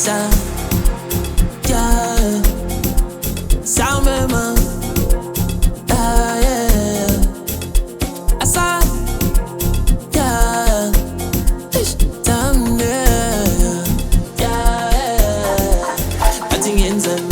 sa yeah Salve man yeah Asa yeah Damn yeah Bathi ngenzani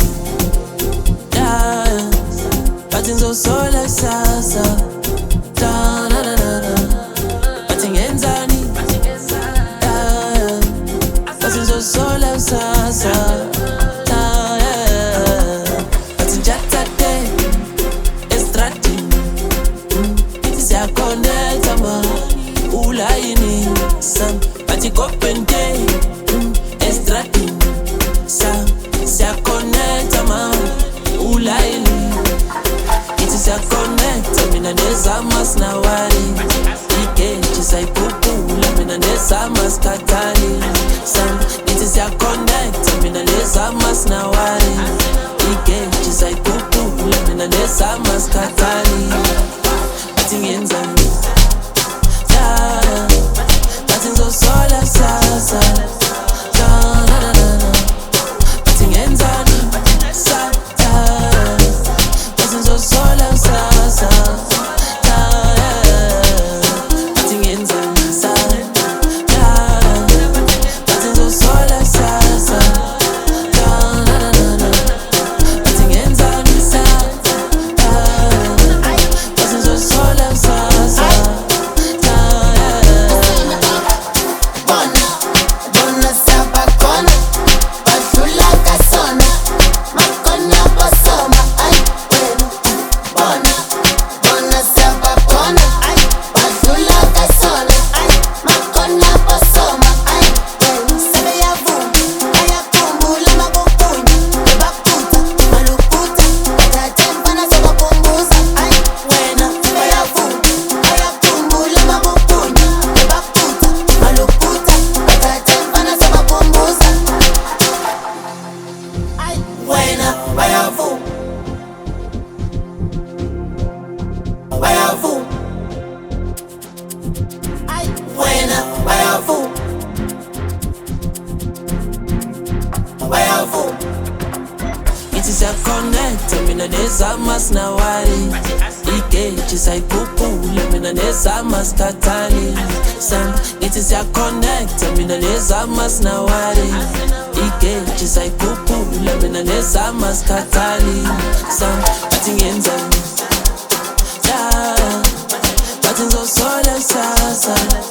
yeah Bathi ngizosola kusasa da na na na Bathi ngenzani yeah Bathi ngizosola kusasa Bathi njathathe estradini Siyakhonekta ma ulayini sam Bathi kopente estradini Siyakhonekta ma ulayini Siyakhonekta mina nezama sinawari Igeji sayiphuphula mina nezama sikhathali Sam Nithi siyakhonekta mina nezama sinawari Igeji sayiphuphula mina nezama sikhathali Bathi ngenzani yeah Bathi ngizosola kusasa Bathi ngenzani Bathi ngizosola kusasa Bathi ngenzani Bathi ngizosola kusasa Bathi ngenzani Bathi ngizosola kusasa Bona sabakhona badlula kasona makhona basoma ay wena bona sabakhona ay badlula kasona ay makhona basoma ay wena sebeyavuma ayakhumbula makupunye bebakhutha malukutha bathathe mfana sobakhumbuza ay wena sebeyavuma ayakhumbula makupunye bebakhutha malukutha bathathe mfana sobakhumbuza ay wena bayavuma bayavuma ay wena bayavuma bayavuma Nithi siyakhonekta mina nezama sinawari Igeji sayiphuphula mina nezama sikhathali Sam Nithi siyakhonekta mina nezama sinawari Igeji sayiphuphula mina nezama sikhathali Sam Bathi ngenzani yeah Bathi ngizosola kusasa